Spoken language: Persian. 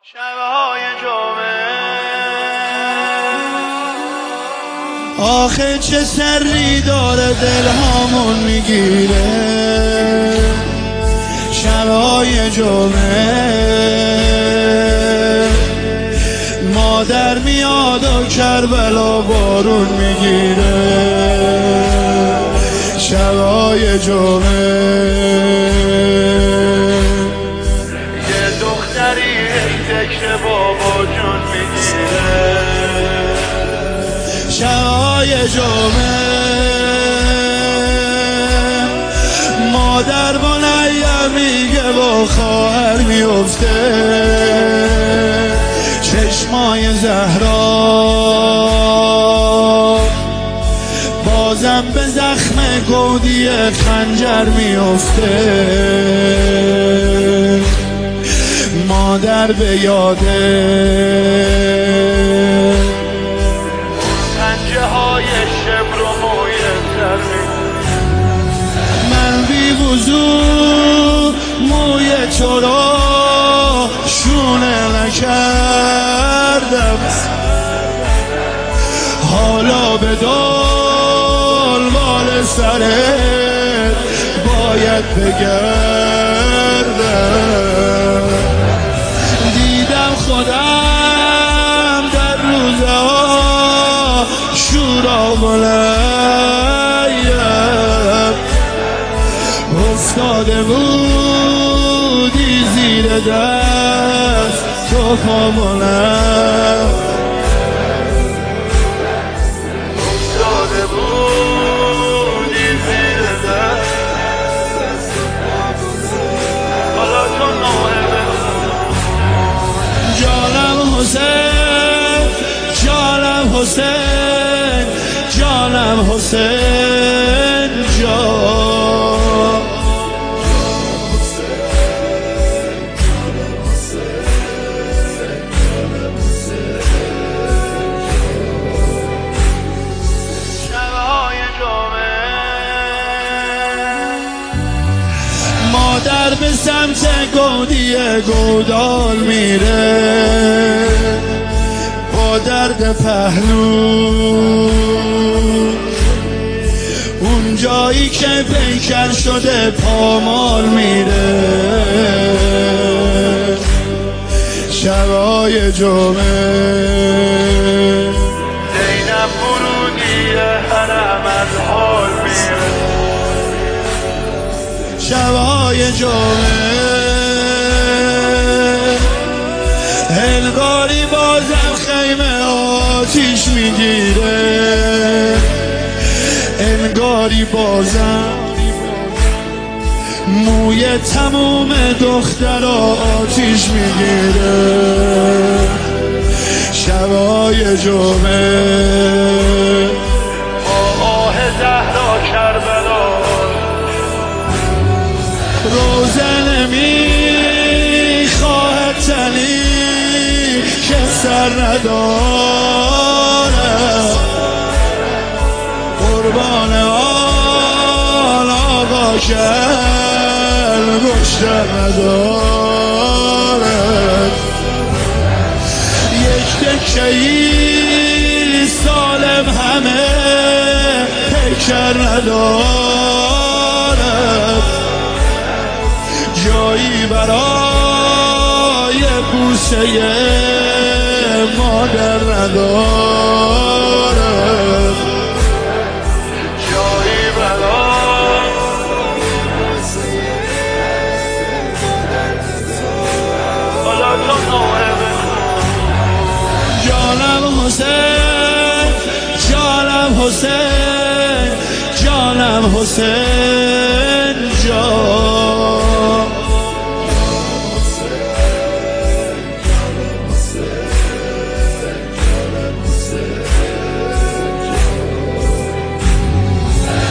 شبهای جمعه آخه چه سری داره دلهامون میگیره. شبهای جمعه مادر میاد و کربلا بارون میگیره. شبهای جمعه یه دختری ذکر بابا جون میگیره. شبهای جمعه مادر با نیم میگه با خواهر میفته. چشمای زهرا بازم به زخم گودی خنجر میفته. مادر به یاده پنجه های شمر و موی سر من بی وضو موی تو را شونه نکردم. حالا به دنبال سرت باید بگردم. دیدم خودم در روزه ها شورا ملیم افتاده بودی زیر دست تو پامونم. افتاده بودی زیر دست حالا تو نوعه جانم حسین، جانم حسین، جانم حسین جان. شبهای جمعه مادر به سمت گودی گودال میره با درد پهلو. اون جایی که پیکر شده پامال میره. شبهای جمعه زینب ورودی حرم از حال میره. شبهای جمعه انگاری بازم خیمه آتیش میگیره. انگاری بازم موی تموم دخترها آتیش میگیره. شبهای جمعه با آه زهرا کربلا روزه نمیخواهد تنی که سر نداره. قربان آن آقا کل گشتر نداره. یک دکه‌ای سالم همه پیکر نداره. جایی برای بوسه مادر نداره. جایی برای حالا تو نوعه جانم حسین، جانم حسین، جانم حسین